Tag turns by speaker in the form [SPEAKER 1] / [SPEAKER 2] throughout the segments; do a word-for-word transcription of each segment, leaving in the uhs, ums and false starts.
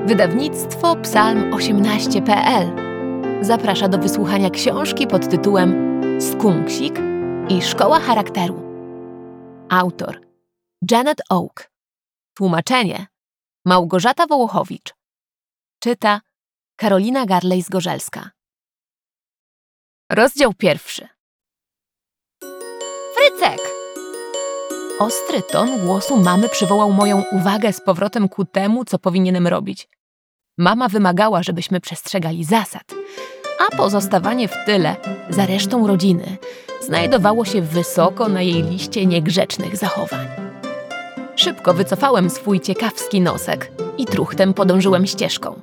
[SPEAKER 1] Wydawnictwo Psalm osiemnaście kropka pe el zaprasza do wysłuchania książki pod tytułem Skunksik i Szkoła charakteru. Autor Janet Oak. Tłumaczenie Małgorzata Wołochowicz. Czyta Karolina Garlej-Zgorzelska. Rozdział pierwszy. Frycek! Ostry ton głosu mamy przywołał moją uwagę z powrotem ku temu, co powinienem robić. Mama wymagała, żebyśmy przestrzegali zasad, a pozostawanie w tyle za resztą rodziny znajdowało się wysoko na jej liście niegrzecznych zachowań. Szybko wycofałem swój ciekawski nosek i truchtem podążyłem ścieżką.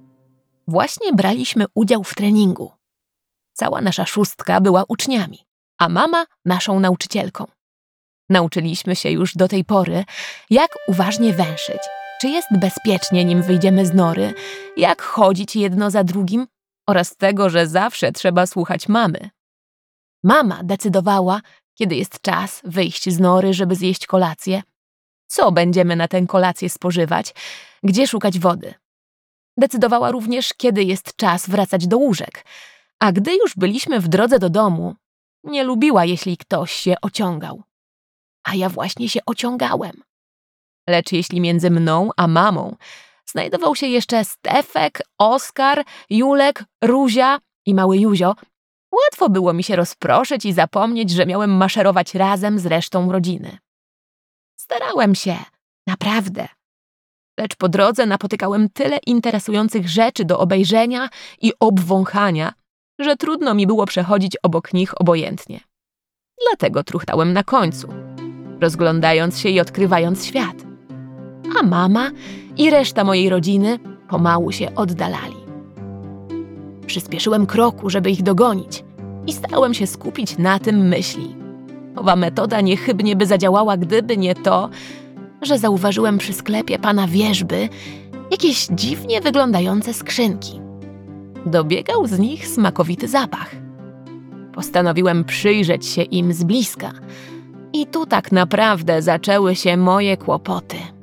[SPEAKER 1] Właśnie braliśmy udział w treningu. Cała nasza szóstka była uczniami, a mama naszą nauczycielką. Nauczyliśmy się już do tej pory, jak uważnie węszyć, czy jest bezpiecznie, nim wyjdziemy z nory, jak chodzić jedno za drugim oraz tego, że zawsze trzeba słuchać mamy. Mama decydowała, kiedy jest czas wyjść z nory, żeby zjeść kolację, co będziemy na tę kolację spożywać, gdzie szukać wody. Decydowała również, kiedy jest czas wracać do łóżek, a gdy już byliśmy w drodze do domu, nie lubiła, jeśli ktoś się ociągał. A ja właśnie się ociągałem. Lecz jeśli między mną a mamą znajdował się jeszcze Stefek, Oskar, Julek, Ruzia i mały Juzio, łatwo było mi się rozproszyć i zapomnieć, że miałem maszerować razem z resztą rodziny. Starałem się, naprawdę. Lecz po drodze napotykałem tyle interesujących rzeczy do obejrzenia i obwąchania, że trudno mi było przechodzić obok nich obojętnie. Dlatego truchtałem na końcu, rozglądając się i odkrywając świat. A mama i reszta mojej rodziny pomału się oddalali. Przyspieszyłem kroku, żeby ich dogonić i starałem się skupić na tym myśli. Owa metoda niechybnie by zadziałała, gdyby nie to, że zauważyłem przy sklepie pana Wierzby jakieś dziwnie wyglądające skrzynki. Dobiegał z nich smakowity zapach. Postanowiłem przyjrzeć się im z bliska i tu tak naprawdę zaczęły się moje kłopoty.